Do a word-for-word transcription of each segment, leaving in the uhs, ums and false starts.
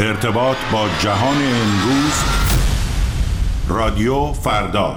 ارتباط با جهان امروز، رادیو فردا.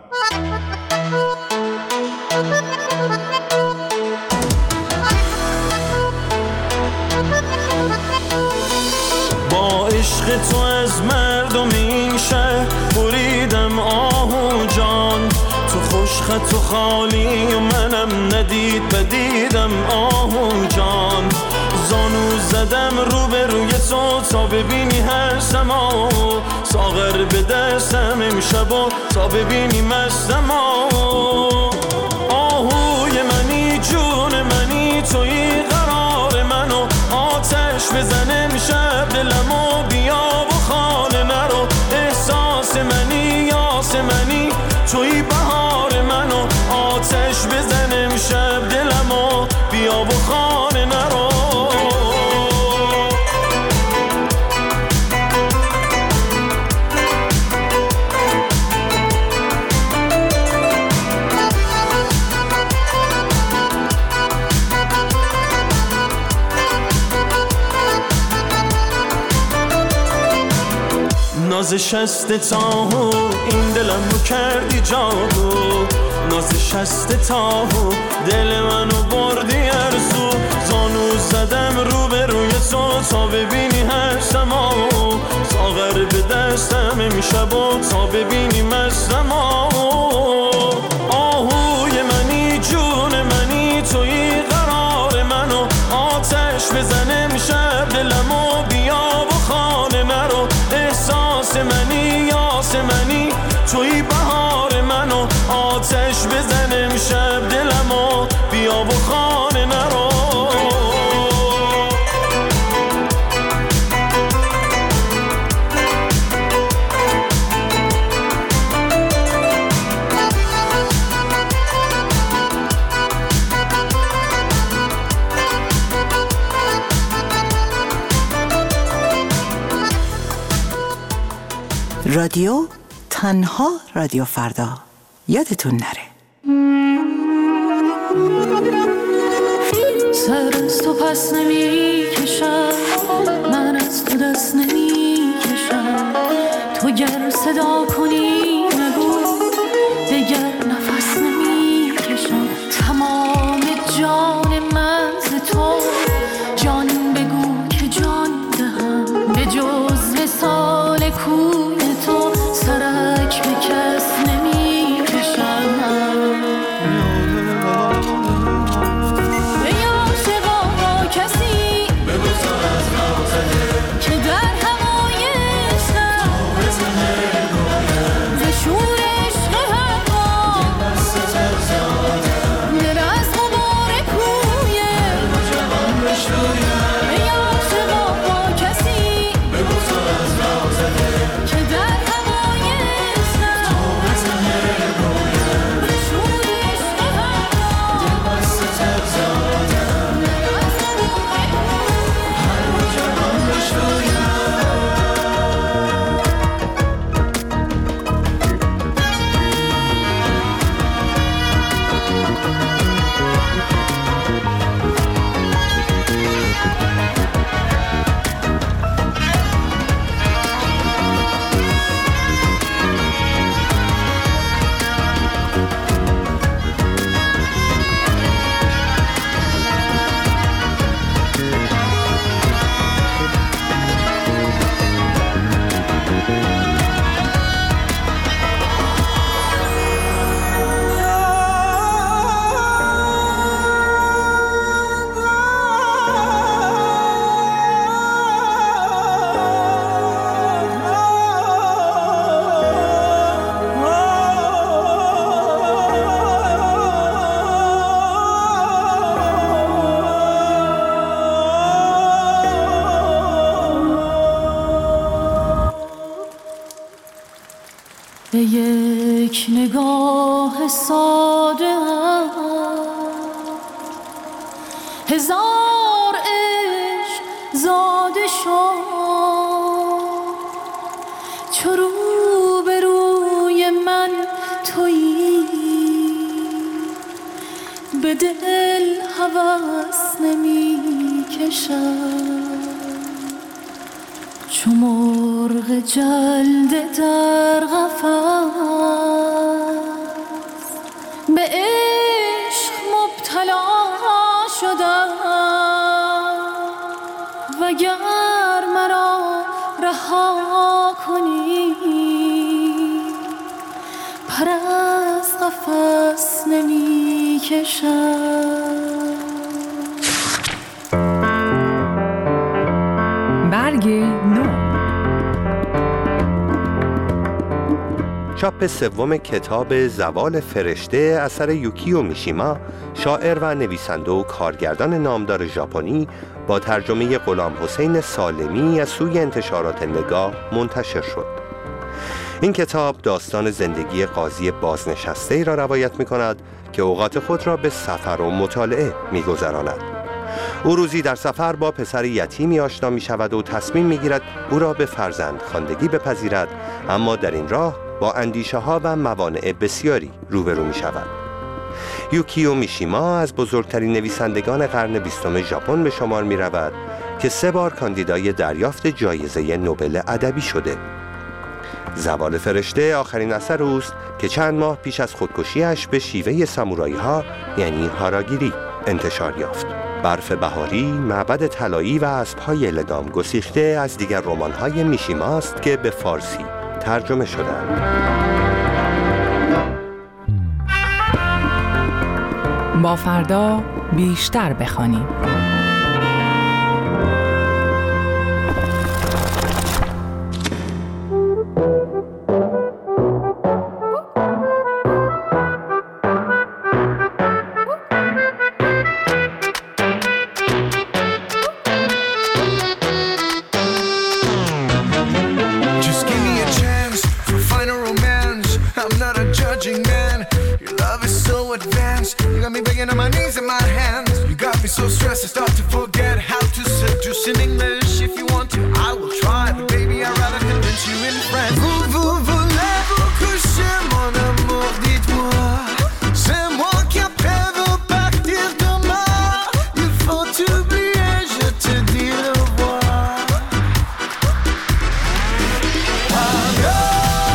با عشق تو از مردم این شهر بریدم آهو جان، تو خوش خط و خالی و منم ندید بدیدم آهو جان. زانو زدم رو به روی تو تا ببینی هستم آهو، ساغر به دستم امشب و تا ببینی مستم آهو. آهوی منی جون منی توی قرار منو، آتش بزن امشب دلمو بیا و خانه نرو. احساس منی یاس منی توی بهار منو، آتش بزن امشب دلمو بیا و خانه نرو. ناز شست تاهو این دلم رو کردی جادو، ناز شست تاهو دل منو بردی ارزو. زانو زدم رو به روی تو تا ببینی هستم آهو، ساغر به دستم امشب و تا ببینی مستم آهو. آهوی منی جون منی توی قرار منو، آتش بزن امشب دلمو بیا و خانه نرو. احساس منی یاس منی توی بهار منو، آتش بزن امشب دلمو بیا و خانه نرو. رادیو تنها رادیو فردا، یادتون نره. سر از تو پس نمی کشم، من از تو دست نمی کشم. تو گر صدا کنی نگو دگر نفس نمی کشم. تمام جان من ز تو، جان بگو که جان دهم. به جز وصال کوی تو سرک به کس نمی کشم. ای عاشقا با کسی بگذار از راه که در هوای عشقم ز شور عشق حقا دل از غبار کوی ای عاشقا با کسی بگذار از راه که در هوای عشقم ز شور عشق حقا دل از غبار به یک نگاه ساده هزار عشق زاده شد. چو رو به روی من تویی به دل هوس نمی کشم. چو مرغ جلده در قفس به عشق مبتلا شدم وگر مرا رها کنی پر از قفس نمی کشم. برگ نو. چاپ سوم کتاب زوال فرشته اثر یوکیو میشیما، شاعر و نویسنده و کارگردان نامدار ژاپنی، با ترجمه غلام حسین سالمی از سوی انتشارات نگاه منتشر شد. این کتاب داستان زندگی قاضی بازنشسته ای را روایت می کند که اوقات خود را به سفر و مطالعه می گذراند. او روزی در سفر با پسر یتیمی آشنا می شود و تصمیم می گیرد او را به فرزند خواندگی بپذیرد، اما در این راه با اندیشه ها و موانع بسیاری روبرو می شود. یوکیو میشیما از بزرگترین نویسندگان قرن بیستم ژاپن به شمار می رود که سه بار کاندیدای دریافت جایزه نوبل ادبی شده. زوال فرشته آخرین اثر اوست که چند ماه پیش از خودکشیش به شیوه سامورایی ها یعنی هاراگیری انتشار یافت. برف بهاری، معبد طلایی و اسب‌های لگام گسیخته از دیگر رمان‌های میشیماست که به فارسی ترجمه شدند. با فردا بیشتر بخوانیم. So stressed I start to forget how to seduce in English. If you want to, I will try, but baby I'd rather convince you in French. Vous, vous, voulez-vous coucher mon amour, dites-moi. C'est moi qui après veux partir demain. Il faut t'oublier, je te dis au revoir. Adios.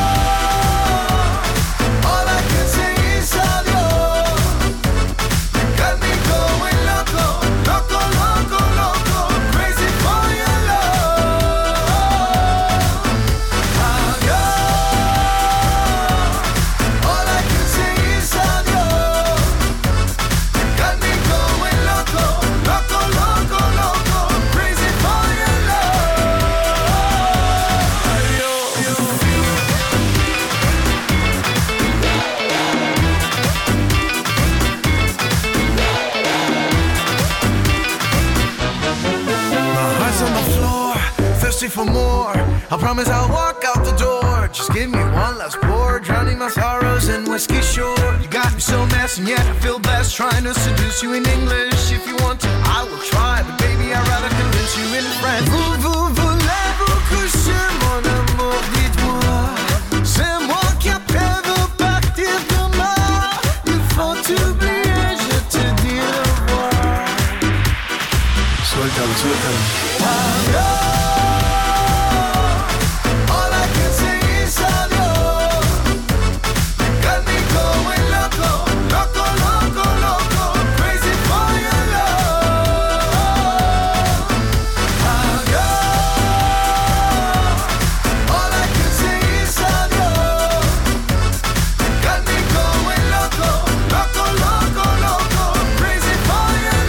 All I can say is adios. Got me going loco. Loco, loco, loco, crazy for your love. Adios. All I can say is adios. Got me going loco, loco, loco, loco, crazy for your love. Adios. My heart's on the floor, thirsty for more. I promise I'll walk out the door. Just give me one last pour, drowning my sorrows in whiskey shore. You got me so messed and yet I feel blessed, trying to seduce you in English. If you want to, I will try, but baby I'd rather convince you in French. Vous, vous, voulez-vous coucher mon amour, dites-moi. C'est moi qui après veux partir demain. Il faut t'oublier, je te dis au revoir. Suéltalo, suéltalo. Adios. All I can say is adios. Got me going loco, loco, loco, loco, crazy for your love. Adios. All I can say is adios. Got me going loco, loco, loco, loco, crazy for your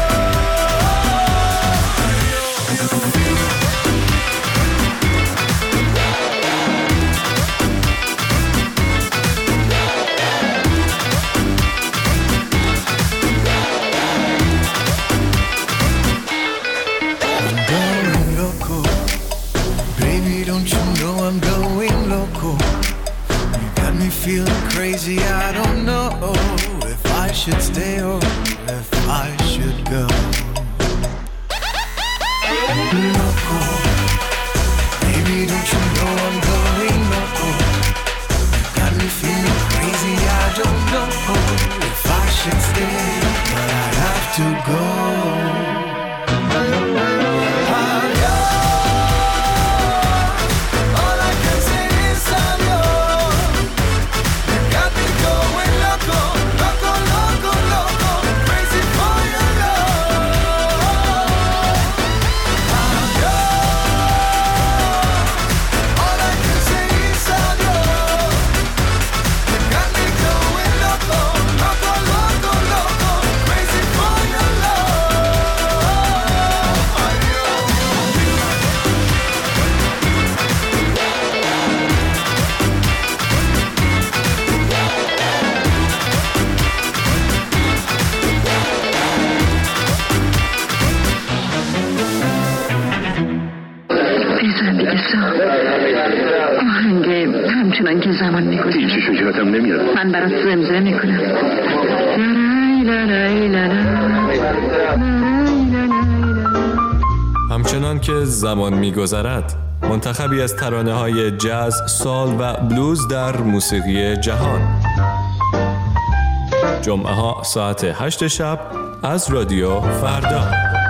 I'm going loco. Baby, don't you know I'm going loco? You got me feeling crazy. I don't know if I should stay or if I should go. Loco. Baby, don't you know I'm going loco? You got me feeling crazy. I don't know if I should stay, but I have to go. Adios. نرگسا، آهنگ همچنان که زمان میگذره هیچی شکرتم نمیاد. من برات زمزمه میکنم. همچنان که زمان میگذرد، منتخبی از ترانه های جاز، سال و بلوز در موسیقی جهان. جمعه ها ساعت هشت شب از رادیو فردا.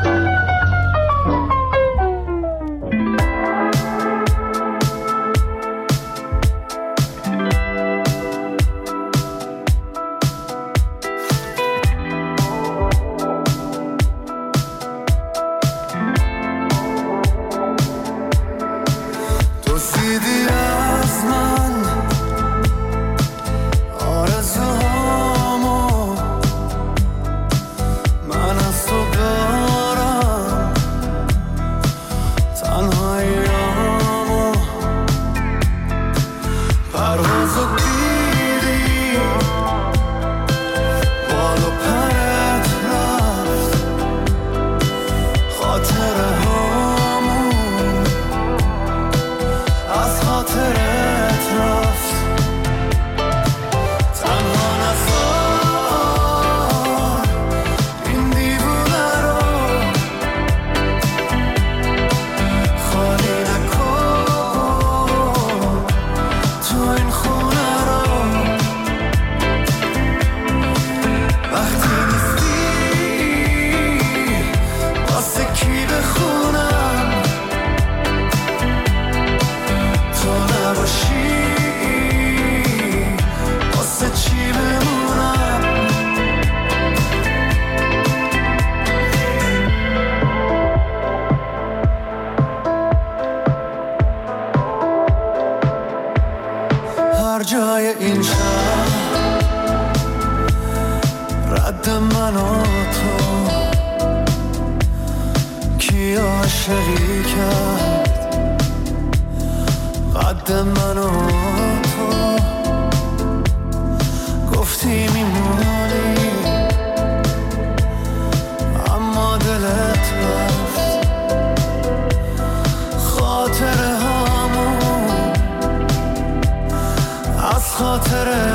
جای این شهر رد من و تو کی عاشقی کرد قد من و تو گفتی میمونی اما دلت رفت خاطر همون از خاطر